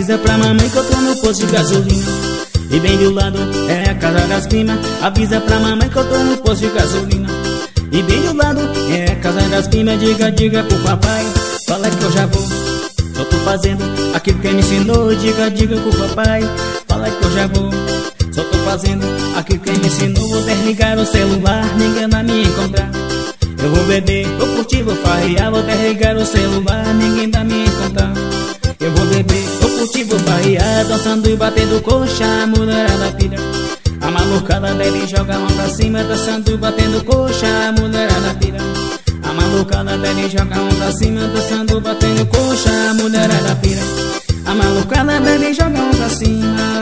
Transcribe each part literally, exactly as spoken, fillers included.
Avisa pra mamãe que eu tô no posto de gasolina. E bem do lado é a casa das primas. Avisa pra mamãe que eu tô no posto de gasolina. E bem do lado é a casa das primas. Diga, diga pro papai, fala que eu já vou. Só tô fazendo aquilo que me ensinou. Diga, diga pro papai, fala que eu já vou. Só tô fazendo aquilo que me ensinou. Vou desligar o celular, ninguém vai me encontrar. Eu vou beber, vou curtir, vou farrear. Vou desligar o celular, ninguém vai me encontrar. Eu vou beber, vou curtir, vou farrear. Dançando e batendo coxa, a mulherada pira. A malucada deve jogar a mão pra cima. Dançando e batendo coxa, a mulherada pira. A malucada deve jogar a mão pra cima. Dançando e batendo coxa, a mulherada pira. A malucada deve jogar a mão pra cima.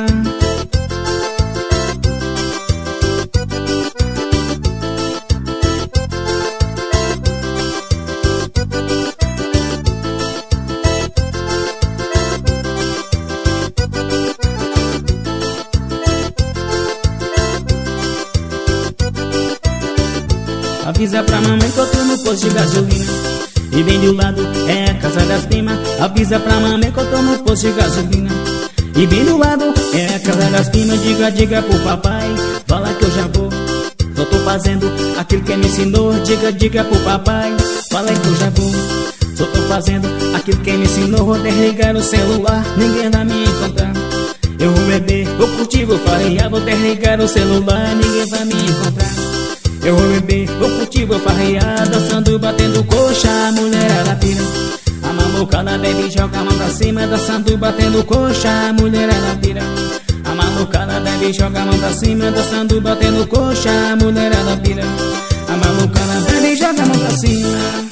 Avisa pra mamãe que eu tô no posto de gasolina. E bem do lado é a casa das primas. Avisa pra mamãe que eu tô no posto de gasolina. E bem do lado é a casa das primas. Diga, diga pro papai, fala que eu já vou. Só tô fazendo aquilo que me ensinou. Diga, diga pro papai, fala que eu já vou. Só tô fazendo aquilo que me ensinou. Vou desligar o celular, ninguém vai me encontrar. Eu vou beber, vou curtir, vou farrear. Vou desligar o celular, ninguém vai me encontrar. Eu vou beber, vou curtir, vou farrear. Dançando e batendo coxa, a mulherada pira. A malucada deve jogar a mão pra cima. Dançando e batendo coxa, a mulherada pira. A malucada deve jogar a mão pra cima. Dançando e batendo coxa, a mulherada pira. A malucada deve jogar a mão pra cima.